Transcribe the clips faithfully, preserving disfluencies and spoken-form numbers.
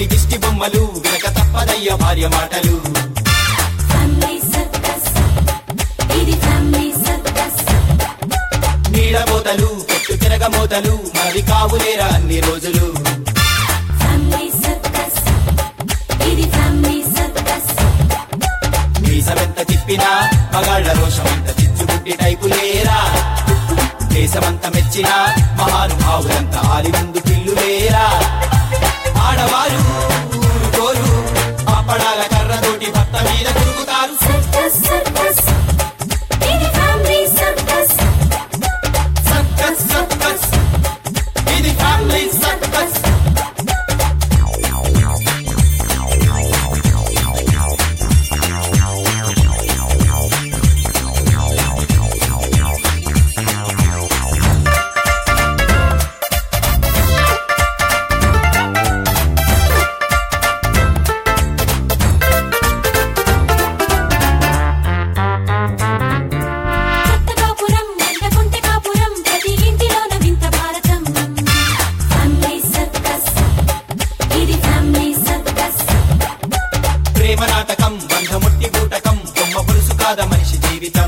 కొట్టి దిష్టి బొమ్మలు వినక తప్పదయ్య భార్య మాటలు. నీడబోతలు పెట్టు తిరగమోతలు మరి కావులేరా అన్ని రోజులు. మీసమెంత తిప్పినా మగాళ్ల రోషమంత చిచ్చుబుడ్డి టైపు లేరా. దేశమంత మెచ్చిన మహానుభావులంత ఆలి ముందు పిల్లు లేరా. ఆడవారు ఊరుకోరు అప్పడాల కర్రతోటి భర్త మీద తిరుగుతారు. సర్కస్ సర్కస్ ఇది ఫ్యామిలీ సర్కస్ నాటకం బంధముట్టి బూటకం బొమ్మ పులుసు కాద మనిషి జీవితం.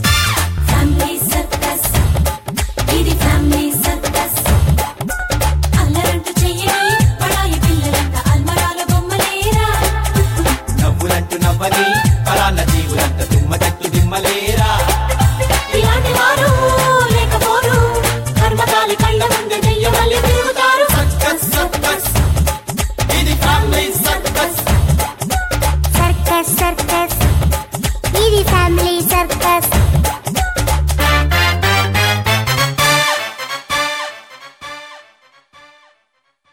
నవ్వులంటూ నవ్వని పరాన్న జీవులంత తుమ్మ చెట్టు దిమ్మలేరా. ఇలాంటి వారు లేకపోరు కర్మకాలి కళ్ళ ముందే దెయ్యమల్లి తిరుగుతారు. సర్కస్ సర్కస్ ఇది ఫ్యామిలీ సర్కస్. Circus, circus, ఇది ఫ్యామిలీ సర్కస్.